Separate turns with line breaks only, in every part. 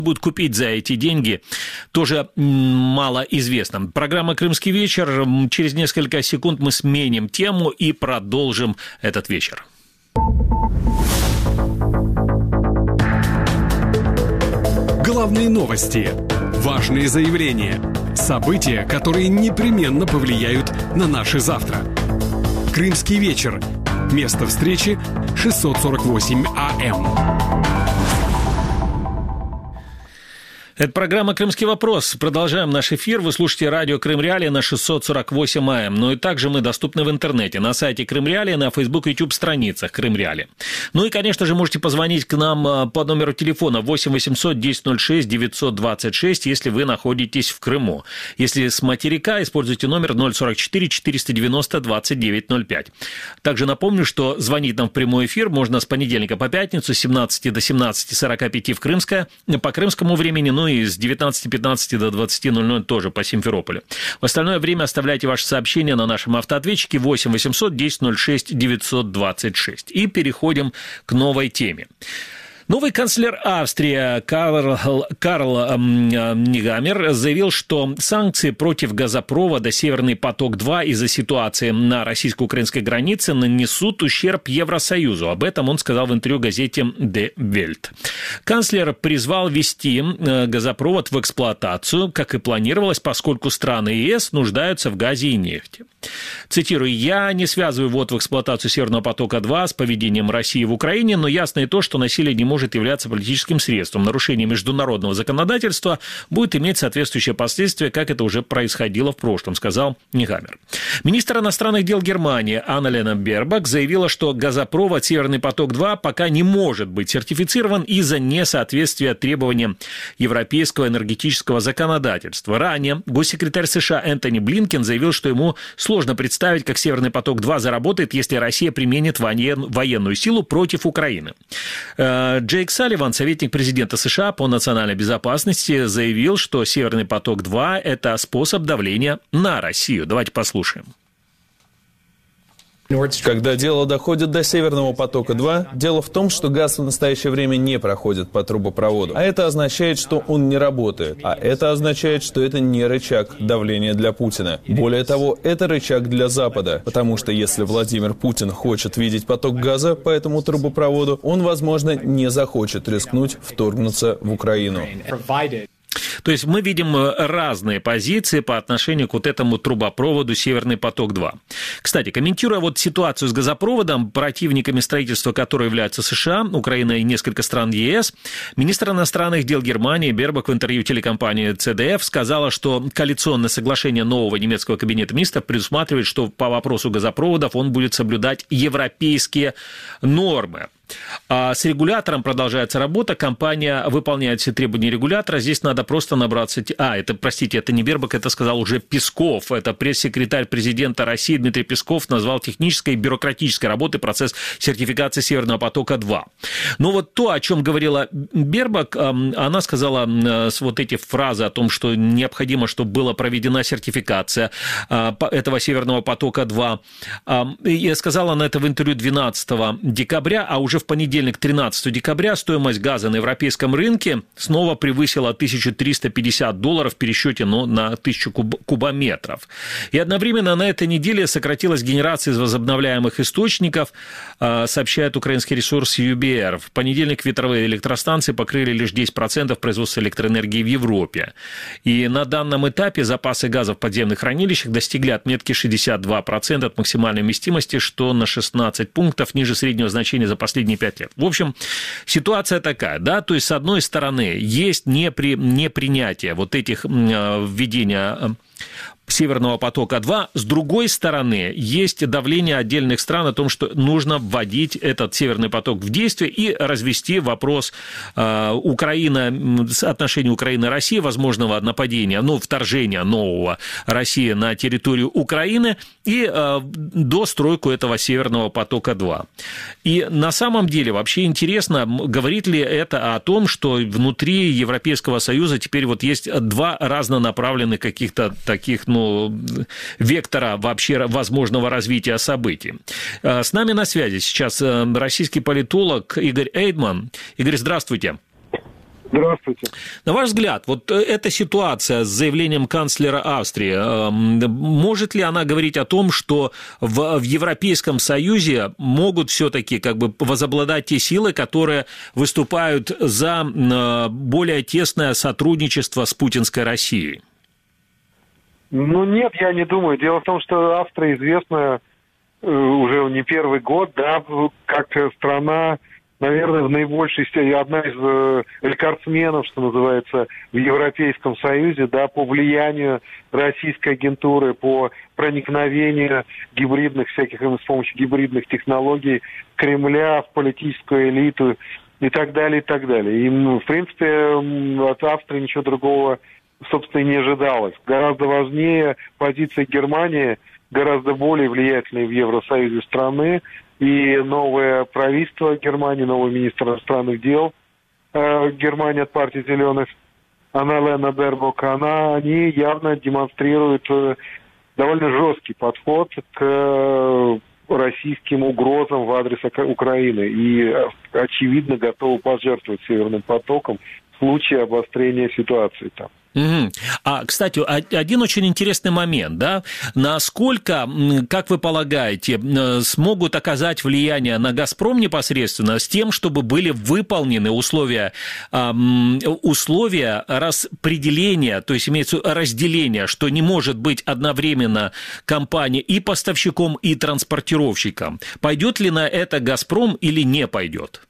будут купить за эти деньги, тоже мало известно. Программа «Крымский вечер». Через несколько секунд мы сменим тему и продолжим этот вечер.
Главные новости, важные заявления, события, которые непременно повлияют на наше завтра. «Крымский вечер». Место встречи 648 АМ.
Это программа «Крымский вопрос». Продолжаем наш эфир. Вы слушаете радио Крым Реалии на 648 АМ. Ну и также мы доступны в интернете, на сайте Крым Реалии, на Facebook и YouTube страницах Крым Реалии. Ну и, конечно же, можете позвонить к нам по номеру телефона 8 800 1006 926, если вы находитесь в Крыму. Если с материка, используйте номер 044 490 2905. Также напомню, что звонить нам в прямой эфир можно с понедельника по пятницу с 17 до 17:45 по крымскому времени, ну и с 19:15 до 20:00 тоже по Симферополю. В остальное время оставляйте ваши сообщения на нашем автоответчике 8 800 1006 926. И переходим к новой теме. Новый канцлер Австрии Карл Негамер заявил, что санкции против газопровода «Северный поток-2» из-за ситуации на российско-украинской границе нанесут ущерб Евросоюзу. Об этом он сказал в интервью газете «Die Welt». Канцлер призвал ввести газопровод в эксплуатацию, как и планировалось, поскольку страны ЕС нуждаются в газе и нефти. Цитирую: «Я не связываю ввод в эксплуатацию «Северного потока-2» с поведением России в Украине, но ясно и то, что насилие не может являться политическим средством. Нарушение международного законодательства будет иметь соответствующие последствия, как это уже происходило в прошлом», сказал Негамер. Министр иностранных дел Германии Анна-Лена Бербок заявила, что газопровод «Северный поток-2» пока не может быть сертифицирован из-за несоответствия требованиям европейского энергетического законодательства. Ранее госсекретарь США Энтони Блинкен заявил, что ему сложно представить, как «Северный поток-2» заработает, если Россия применит военную силу против Украины. Джейк Салливан, советник президента США по национальной безопасности, заявил, что «Северный поток-2» – это способ давления на Россию. Давайте послушаем.
Когда дело доходит до «Северного потока-2», дело в том, что газ в настоящее время не проходит по трубопроводу. А это означает, что он не работает. А это означает, что это не рычаг давления для Путина. Более того, это рычаг для Запада. Потому что если Владимир Путин хочет видеть поток газа по этому трубопроводу, он, возможно, не захочет рискнуть вторгнуться в Украину.
То есть мы видим разные позиции по отношению к вот этому трубопроводу «Северный поток-2». Кстати, комментируя вот ситуацию с газопроводом, противниками строительства которого являются США, Украина и несколько стран ЕС, министр иностранных дел Германии Бербок в интервью телекомпании CDF сказала, что коалиционное соглашение нового немецкого кабинета министров предусматривает, что по вопросу газопроводов он будет соблюдать европейские нормы. А с регулятором продолжается работа, компания выполняет все требования регулятора, здесь надо просто набраться... это не Бербок, это сказал уже Песков, это пресс-секретарь президента России Дмитрий Песков назвал технической и бюрократической работой процесс сертификации «Северного потока-2». Но вот то, о чем говорила Бербок, она сказала вот эти фразы о том, что необходимо, чтобы была проведена сертификация этого «Северного потока-2», и сказала она это в интервью 12 декабря, а уже в понедельник, 13 декабря, стоимость газа на европейском рынке снова превысила $1350 в пересчете на 1000 кубометров. И одновременно на этой неделе сократилась генерация из возобновляемых источников, сообщает украинский ресурс UBR. В понедельник ветровые электростанции покрыли лишь 10% производства электроэнергии в Европе. И на данном этапе запасы газа в подземных хранилищах достигли отметки 62% от максимальной вместимости, что на 16 пунктов ниже среднего значения за последние 5 лет. В общем, ситуация такая, да, то есть, с одной стороны, есть непринятие вот этих введения «Северного потока-2». С другой стороны, есть давление отдельных стран о том, что нужно вводить этот «Северный поток» в действие и развести вопрос отношений Украины и России, возможного нападения, вторжения нового России на территорию Украины и достройку этого «Северного потока-2». И на самом деле вообще интересно, говорит ли это о том, что внутри Европейского Союза теперь вот есть два разнонаправленных каких-то таких, вектора вообще возможного развития событий. С нами на связи сейчас российский политолог Игорь Эйдман. Игорь, здравствуйте.
Здравствуйте.
На ваш взгляд, вот эта ситуация с заявлением канцлера Австрии, может ли она говорить о том, что в Европейском Союзе могут все-таки как бы возобладать те силы, которые выступают за более тесное сотрудничество с путинской Россией?
Ну нет, я не думаю. Дело в том, что Австрия известна уже не первый год, да, как страна, наверное, в наибольшей степени одна из рекордсменов, что называется, в Европейском Союзе, да, по влиянию российской агентуры, по проникновению гибридных всяких, с помощью гибридных технологий Кремля в политическую элиту и так далее, и так далее. И, в принципе, от Австрии ничего другого, собственно, и не ожидалось. Гораздо важнее позиция Германии, гораздо более влиятельной в Евросоюзе страны, и новое правительство Германии, новый министр иностранных дел Германии от партии «Зеленых», Анна-Лена Бербок, они явно демонстрируют довольно жесткий подход к российским угрозам в адрес Украины и, очевидно, готовы пожертвовать Северным потоком в случае обострения ситуации там.
Угу. А, кстати, один очень интересный момент, да, насколько, как вы полагаете, смогут оказать влияние на «Газпром» непосредственно с тем, чтобы были выполнены условия распределения, то есть имеется разделение, что не может быть одновременно компания и поставщиком, и транспортировщиком. Пойдет ли на это «Газпром» или не пойдет?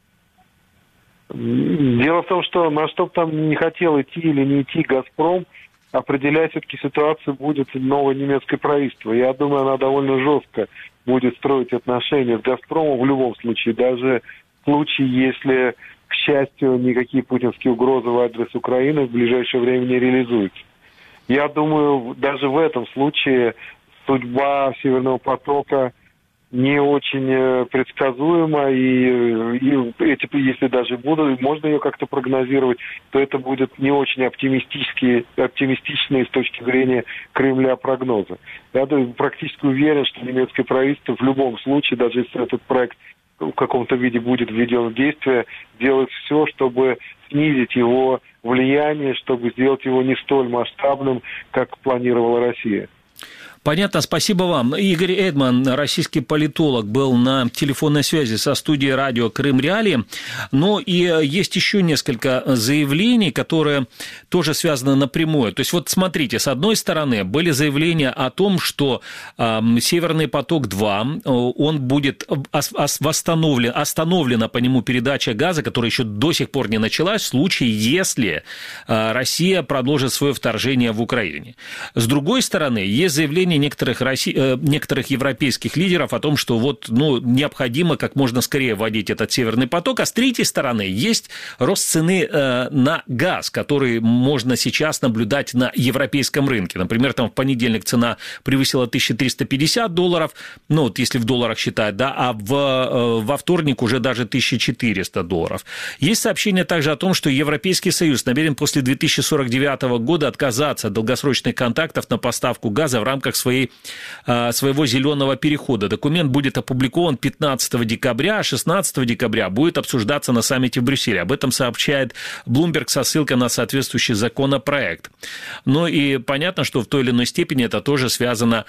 Дело в том, что на что бы там не хотел идти или не идти «Газпром», определять все-таки ситуацию будет новое немецкое правительство. Я думаю, она довольно жестко будет строить отношения с «Газпромом» в любом случае, даже в случае, если, к счастью, никакие путинские угрозы в адрес Украины в ближайшее время не реализуются. Я думаю, даже в этом случае судьба «Северного потока» не очень предсказуемо, и если даже можно ее как-то прогнозировать, то это будет не очень оптимистичные с точки зрения Кремля прогнозы. Я практически уверен, что немецкое правительство в любом случае, даже если этот проект в каком-то виде будет введен в действие, делает все, чтобы снизить его влияние, чтобы сделать его не столь масштабным, как планировала Россия.
Понятно, спасибо вам. Игорь Эдман, российский политолог, был на телефонной связи со студией радио «Крым Реалии». Но и есть еще несколько заявлений, которые тоже связаны напрямую. То есть вот смотрите, с одной стороны были заявления о том, что «Северный поток-2», он будет остановлена по нему передача газа, которая еще до сих пор не началась, в случае, если Россия продолжит свое вторжение в Украине. С другой стороны, есть заявление некоторых европейских лидеров о том, что необходимо как можно скорее вводить этот Северный поток, а с третьей стороны есть рост цены на газ, который можно сейчас наблюдать на европейском рынке. Например, там в понедельник цена превысила $1350, если в долларах считать, да, а во вторник уже даже $1400. Есть сообщение также о том, что Европейский Союз намерен после 2049 года отказаться от долгосрочных контактов на поставку газа в рамках своего зеленого перехода. Документ будет опубликован 15 декабря, а 16 декабря будет обсуждаться на саммите в Брюсселе. Об этом сообщает Bloomberg со ссылкой на соответствующий законопроект. Ну и понятно, что в той или иной степени это тоже связано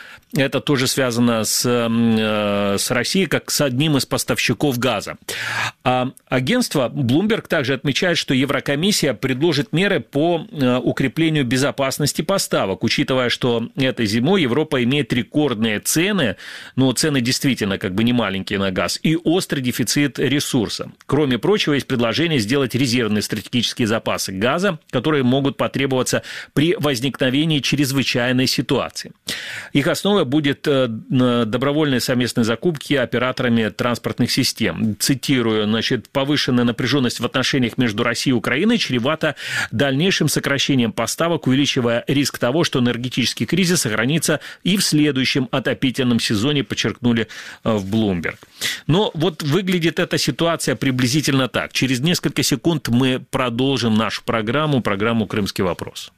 с Россией, как с одним из поставщиков газа. Агентство Bloomberg также отмечает, что Еврокомиссия предложит меры по укреплению безопасности поставок, учитывая, что этой зимой Европа имеет рекордные цены, но цены действительно не маленькие на газ, и острый дефицит ресурса. Кроме прочего, есть предложение сделать резервные стратегические запасы газа, которые могут потребоваться при возникновении чрезвычайной ситуации. Их основой будет добровольные совместные закупки операторами транспортных систем. Цитирую, повышенная напряженность в отношениях между Россией и Украиной чревата дальнейшим сокращением поставок, увеличивая риск того, что энергетический кризис сохранится и в следующем отопительном сезоне, подчеркнули в Bloomberg. Но выглядит эта ситуация приблизительно так. Через несколько секунд мы продолжим нашу программу «Крымский вопрос».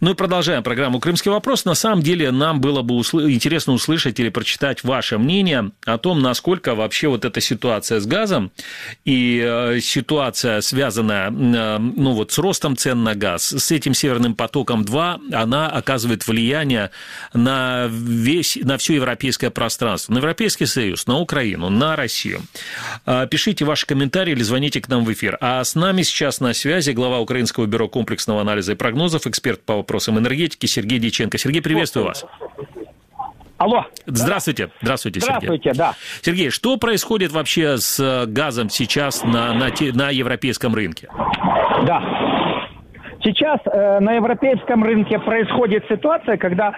Ну и продолжаем программу «Крымский вопрос». На самом деле нам было бы интересно услышать или прочитать ваше мнение о том, насколько вообще вот эта ситуация с газом и ситуация, связанная с ростом цен на газ, с этим «Северным потоком-2», она оказывает влияние на все европейское пространство, на Европейский Союз, на Украину, на Россию. Пишите ваши комментарии или звоните к нам в эфир. А с нами сейчас на связи глава Украинского бюро комплексного анализа и прогнозов, эксперт по вопросам энергетики Сергей Дьяченко. Сергей, приветствую вас.
Алло.
Здравствуйте. Здравствуйте, Сергей.
Здравствуйте, да.
Сергей, что происходит вообще с газом сейчас на европейском рынке?
Да. Сейчас на европейском рынке происходит ситуация, когда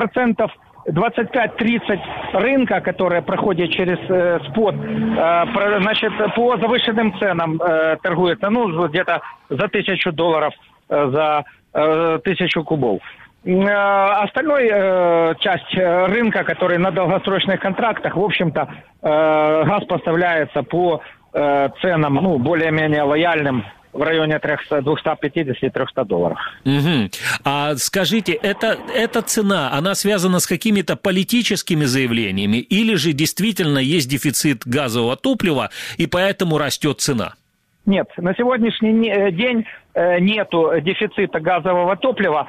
25-30% рынка, которое проходит через спот, по завышенным ценам торгуется, где-то за $1000 за 1000 кубов. Остальная часть рынка, который на долгосрочных контрактах, в общем-то, газ поставляется по ценам, более-менее лояльным, в районе $250-300.
Угу. А скажите, эта цена, она связана с какими-то политическими заявлениями или же действительно есть дефицит газового топлива и поэтому растет цена?
Нет, на сегодняшний день нету дефицита газового топлива.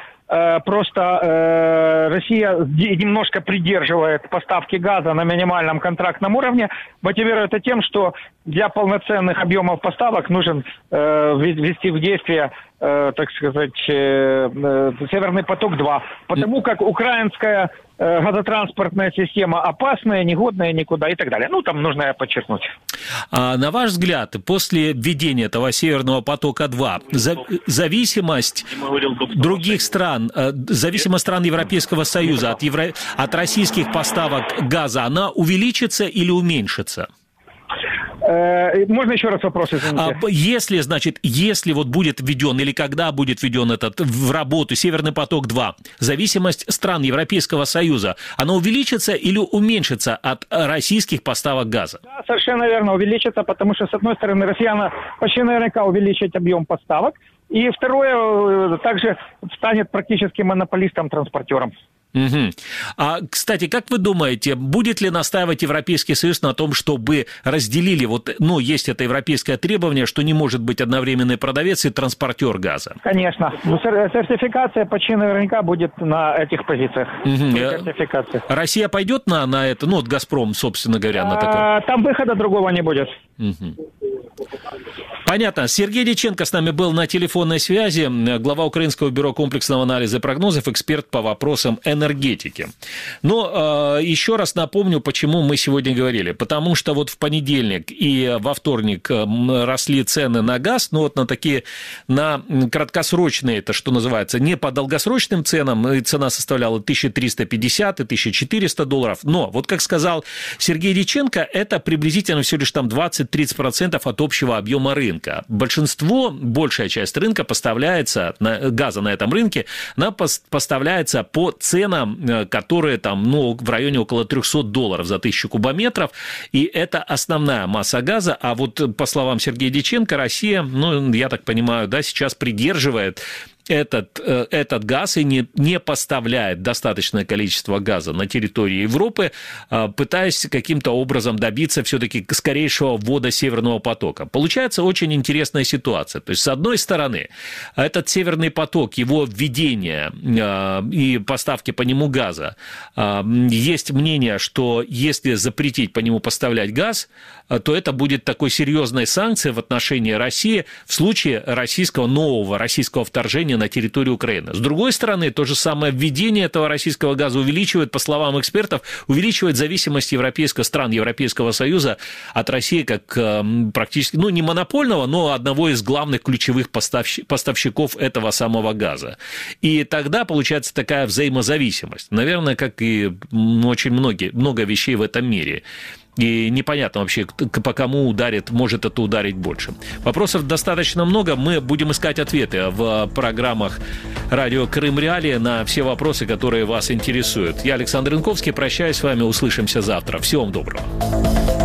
Просто Россия немножко придерживает поставки газа на минимальном контрактном уровне, мотивируя это тем, что для полноценных объемов поставок нужен ввести в действие, так сказать, «Северный поток-2», потому как украинская газотранспортная система опасная, негодная никуда и так далее. Там нужно подчеркнуть.
А на ваш взгляд, после введения этого «Северного потока-2», зависимость других стран, зависимость стран Европейского Союза от российских поставок газа, она увеличится или уменьшится?
Можно еще раз вопрос, извините?
Если вот будет введен или когда будет введен в работу «Северный поток-2», зависимость стран Европейского Союза, она увеличится или уменьшится от российских поставок газа?
Да, совершенно верно, увеличится, потому что, с одной стороны, россияне почти наверняка увеличат объем поставок, и второе, также станет практически монополистом-транспортером.
Угу. А, кстати, как вы думаете, будет ли настаивать Европейский Союз на том, чтобы разделили, есть это европейское требование, что не может быть одновременный продавец и транспортер газа?
Конечно. Сертификация почти наверняка будет на этих позициях.
Угу.
Сертификация.
Россия пойдет на это, «Газпром», собственно говоря, на такое?
Там выхода другого не будет.
Угу. Понятно. Сергей Дьяченко с нами был на телефонной связи, глава Украинского бюро комплексного анализа и прогнозов, эксперт по вопросам энергетики. Но еще раз напомню, почему мы сегодня говорили. Потому что в понедельник и во вторник росли цены на газ, на краткосрочные, это что называется, не по долгосрочным ценам, цена составляла $1350 и $1400. Но, как сказал Сергей Дьяченко, это приблизительно всего лишь 20-30% от общего объема рынка. Большая часть рынка поставляется, газа на этом рынке, она поставляется по ценам, которые в районе около $300 за 1000 кубометров, и это основная масса газа, а по словам Сергея Дьяченко, Россия, я так понимаю, сейчас придерживает этот газ и не поставляет достаточное количество газа на территории Европы, пытаясь каким-то образом добиться все-таки скорейшего ввода Северного потока. Получается очень интересная ситуация. То есть, с одной стороны, этот Северный поток, его введение и поставки по нему газа, есть мнение, что если запретить по нему поставлять газ, то это будет такой серьезной санкцией в отношении России в случае нового российского вторжения на территорию Украины. С другой стороны, то же самое введение этого российского газа увеличивает, по словам экспертов, зависимость стран Европейского Союза от России как практически, не монопольного, но одного из главных ключевых поставщиков этого самого газа. И тогда получается такая взаимозависимость. Наверное, как и очень много вещей в этом мире. И непонятно вообще, по кому может это ударить больше. Вопросов достаточно много. Мы будем искать ответы в программах радио «Крым Реалии» на все вопросы, которые вас интересуют. Я, Александр Янковский, прощаюсь с вами. Услышимся завтра. Всего вам доброго.